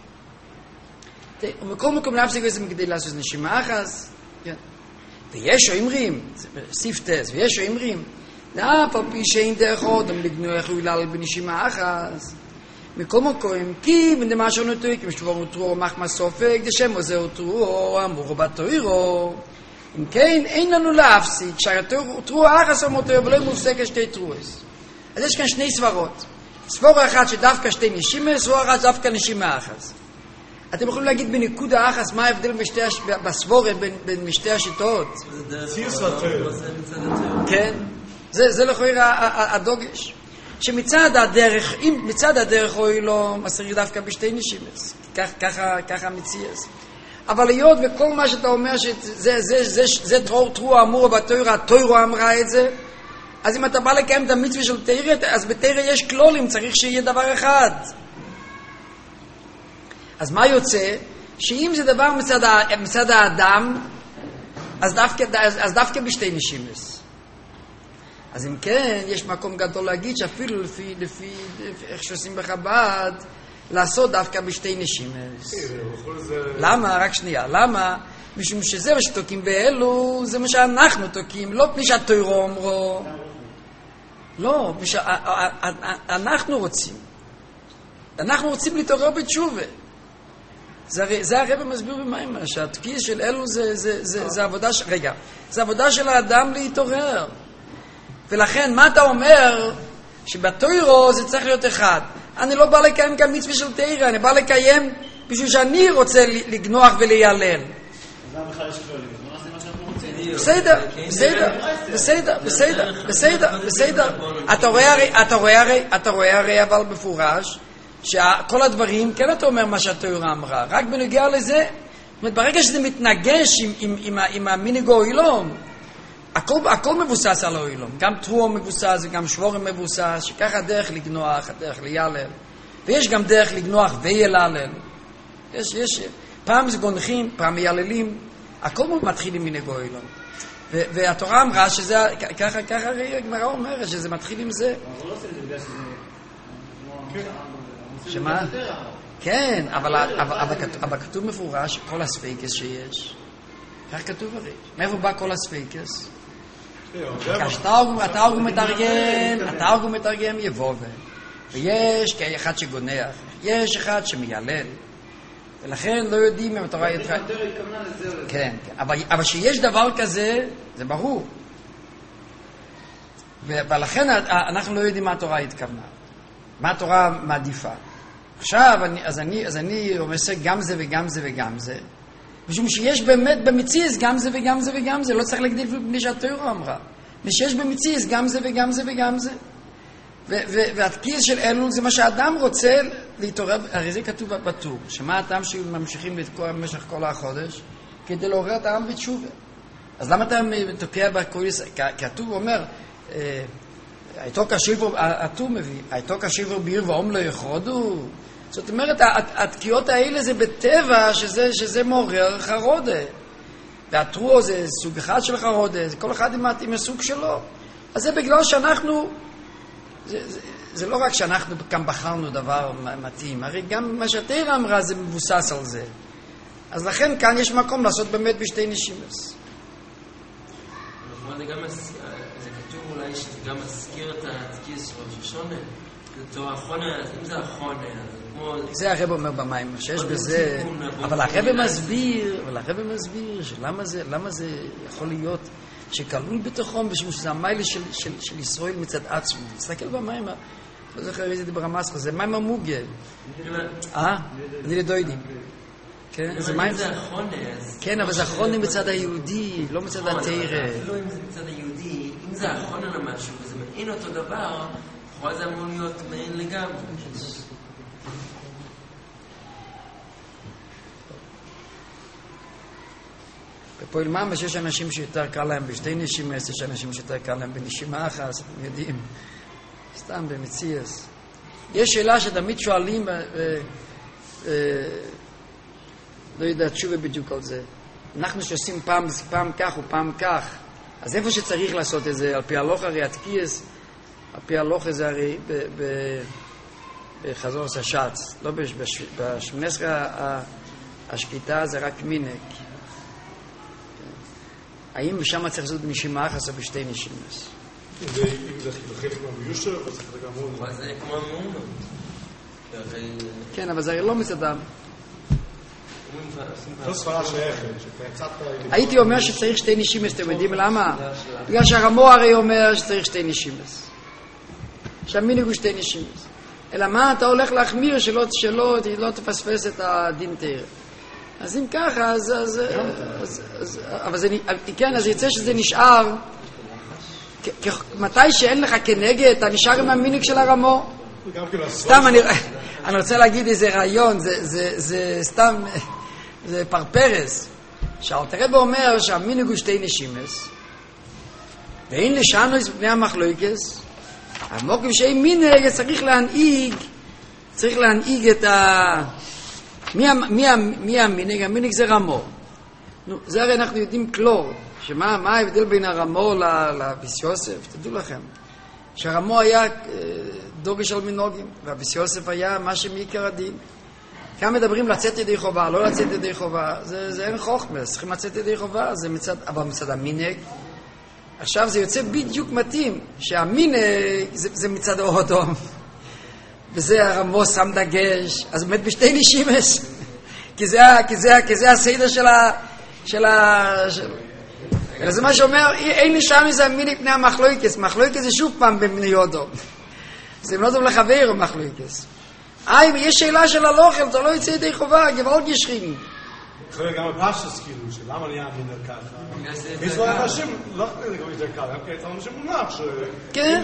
ומכל מקום להפסיק וזה כדי לעשות נשימה אחס. ויש אומרים, סיף טס, ויש אומרים, אף על פי שאין דרך אודם לגנוח ולהלל בנשימה אחס. מכל מקום, כי בנדמה שונו תוי, כי משבור תרוע מחמא סופק, דשמו זהו תרוע, אמורו בתוירו. אם כן, אין לנו להפסיק, כשהתרוע אחס אמותו, ולא מופסק שתי תרועס. אז יש כאן שני סברות. סבורה אחת שדווקא שתי נשימה, סבורה אחת דווקא נשימה אחס. אתם יכולים להגיד בניקוד האחס, מה ההבדל בסבורה בין שתי השיטות? כן, זה לכאורה הדוגש. שמצד הדרך, אם מצד הדרך הוא לא מסריך דווקא בשתי נשימס. ככה מציאס. אבל היות וכל מה שאתה אומר שזה תרוע אמור בתוירה, התוירה אמרה את זה, אז אם אתה בא לקיים את המצווה של תירה, אז בתירה יש כלולים, צריך שיהיה דבר אחד. אז מה יוצא? שאם זה דבר מצד האדם, אז דווקא בשתי נשימס. אז אם כן, יש מקום גדול להגיד שאפילו לפי איך שעושים בחב"ד, לעשות דווקא בשתי נשימס. למה? רק שנייה. למה? משום שזה מה שתוקים באלו, זה מה שאנחנו תוקים, לא פני שהתוירו אומרו. לא, אנחנו רוצים. אנחנו רוצים להתעורר בתשובה. זה הרב מסביר במיימר, שהתקיע של אלו זה עבודה רגע, זה עבודה של האדם להתעורר. ולכן, מה אתה אומר? שבתוירו זה צריך להיות אחד. אני לא בא לקיים כאן מצווה של תירה, אני בא לקיים בשביל שאני רוצה לגנוח ולהיעלל. בסדר. אתה רואה הרי אבל בפורש, שכל הדברים, כן אתה אומר מה שהתירה אמרה, רק בנוגע לזה, זאת אומרת, ברגע שזה מתנגש עם המנהג האילום, הכל מבוסס על האילום, גם תרוע מבוסס וגם שבורים מבוסס, שככה דרך לגנוח, הדרך להיעלל, ויש גם דרך לגנוח ויעלל. יש, פעם זה גונחים, פעם יעללים, הכל מתחיל עם מנהג האילום. והתורה אמרה שזה, ככה הרי הגמרא אומרת שזה מתחיל עם זה. אבל לא עושה את זה בגלל שזה... שמה? כן, אבל כתוב מפורש כל הספיקס שיש. כך כתוב הרי. מאיפה בא כל הספיקס? אתה ארגו מתרגם יבובה. ויש כאחד שגונח. יש אחד שמיילל. ולכן לא יודעים אם התורה יתחיל. כן, אבל שיש דבר כזה, זה ברור. ולכן אנחנו לא יודעים מה התורה התכוונה. מה התורה מעדיפה. עכשיו, אז אני עושה גם זה וגם זה וגם זה. משום שיש באמת במציאס גם זה וגם זה וגם זה. לא צריך להגדיל בלי שהתורה אמרה. ושיש במציאס גם זה וגם זה וגם זה. והתקיע של אלול זה מה שהאדם רוצה להתעורר. הרי זה כתוב בטור. שמה הטעם שממשיכים לתקוע במשך כל החודש? כדי לעורר את העם בתשובה. אז למה אתה תוקע בקויס? כי הטור אומר... הייתו כשבר, הטור מביא, הייתו כשבר ביר ואום לא יחרודו. זאת אומרת, התקיעות האלה זה בטבע שזה מעורר חרודה. והטרוע זה סוג אחד של חרודה, זה כל אחד עם הסוג שלו. אז זה בגלל שאנחנו, זה לא רק שאנחנו כאן בחרנו דבר מתאים, הרי גם מה שהתורה אמרה זה מבוסס על זה. אז לכן כאן יש מקום לעשות באמת בשתי נשימות. זה כתוב אולי שזה גם מזכיר את התקיס של שונה. זה תורה חונה, אם זה החונה, זה הרב אומר במים, שיש בזה, אבל הרב מסביר שלמה זה יכול להיות שכלול בתוכם, בשביל שזה המיילה של ישראל מצד עצמו. תסתכל במים, לא זוכר איזה דיבר המסחר, זה מים המוגל. אני לדוידים. כן, זה מים... כן, אבל זה אחרונה מצד היהודי, לא מצד התירה. לא אם זה מצד היהודי, אם זה אחרונה למשהו, וזה מעין אותו דבר, לכאורה זה אמור להיות מעין לגמרי. בפועל ממש יש אנשים שיותר קל להם בשתי נשימה, יש אנשים שיותר קל להם בנשימה אחת, אתם יודעים, סתם במציאס. יש שאלה שתמיד שואלים, לא יודע תשובה בדיוק על זה. אנחנו שעושים פעם כך או פעם כך, אז איפה שצריך לעשות את זה, על פי הלוך הרי התקיעס, על פי הלוך הזה הרי בחזור השץ, לא ב-18 השקיטה זה רק מינק. האם שם צריך לעשות בנשימה אחת או בשתי נשימות? אם זה חלק מהמיושר, אבל זה חלק מהמון. אבל זה כמו המון. כן, אבל זה הרי לא מצדם. זו ספרה שייכת, שתצאת... הייתי אומר שצריך שתי נשימות, אתם יודעים למה? בגלל שהרמו הרי אומר שצריך שתי נשימות. שהמינהג הוא שתי נשימות. אלא מה, אתה הולך להחמיר שלא תפספס את הדין תורה. אז אם ככה, אבל זה, כן, אז יצא שזה נשאר, מתי שאין לך כנגד, אתה נשאר עם המינהג של הרמו. סתם, אני רוצה להגיד איזה רעיון, זה סתם, זה פרפרס. שהאלתר רבי אומר שהמינהג הוא שתי נשימות, ואין לשנו את פני המחלוקס, המוקם שאין מינהג צריך להנהיג את מי המינהג? המינהג זה רמו. זה הרי אנחנו יודעים כלור, שמה ההבדל בין הרמו לביס יוסף? תדעו לכם, שהרמו היה דוגש על מנהוגים, והביס יוסף היה מה שמעיקר הדין. כאן מדברים לצאת ידי חובה, לא לצאת ידי חובה, זה אין חוכמה, צריכים לצאת ידי חובה, אבל מצד המינהג. עכשיו זה יוצא בדיוק מתאים, שהמינהג זה מצד האודום. וזה הרמו שם דגש, אז באמת בשתי נשימות, כי זה הסדר אלא זה מה שאומר, אין נשאר מזה המינהג פני המחלוקס, מחלוקס זה שוב פעם במני יודו, זה לא טוב לחבר מחלוקס. יש שאלה של הלוכל, אתה לא יוצא ידי חובה, גבעות ישכים. חלק גם הפשטס כאילו, שלמה נהיה המינהג ככה? יש לו אנשים, לא גם יותר קל, אתה אנשים מונח ש... כן,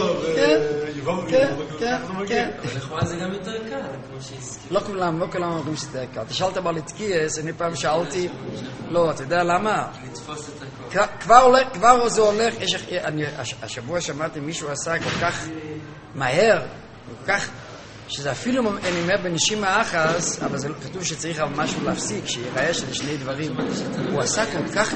כן. אבל לכאורה זה גם יותר קל, כמו שהזכיר. לא כולם אומרים שזה יותר קל. תשאלת אבל לתקיעס, אני פעם שאלתי, לא, אתה יודע למה? לתפוס את הכל. כבר זה הולך, השבוע שמעתי מישהו עשה כל כך מהר, כל כך... שזה אפילו אני אומר בנשימה אחת, אבל זה כתוב שצריך אבל משהו להפסיק, שיראה שזה שני דברים. הוא עשה כל כך...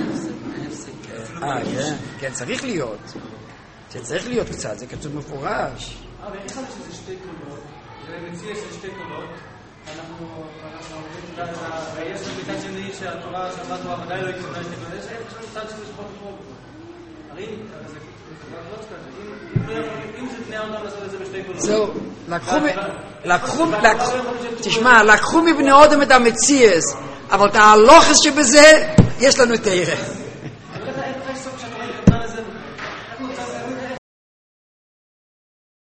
כן, צריך להיות. זה צריך להיות קצת, זה כתוב מפורש. אבל איך שזה שתי קולות? זה מציע של שתי קולות. אנחנו ויש מצד שני שהתורה שאמרנו עבדי לא יקצונה שתי קולות. איך יש מצד שזה שפות כמו? הרי אם זה בני אדם לעשות את זה בשתי קולות. זהו, לקחו מבני אדם את המציאס, אבל את ההלוכס שבזה יש לנו תראה.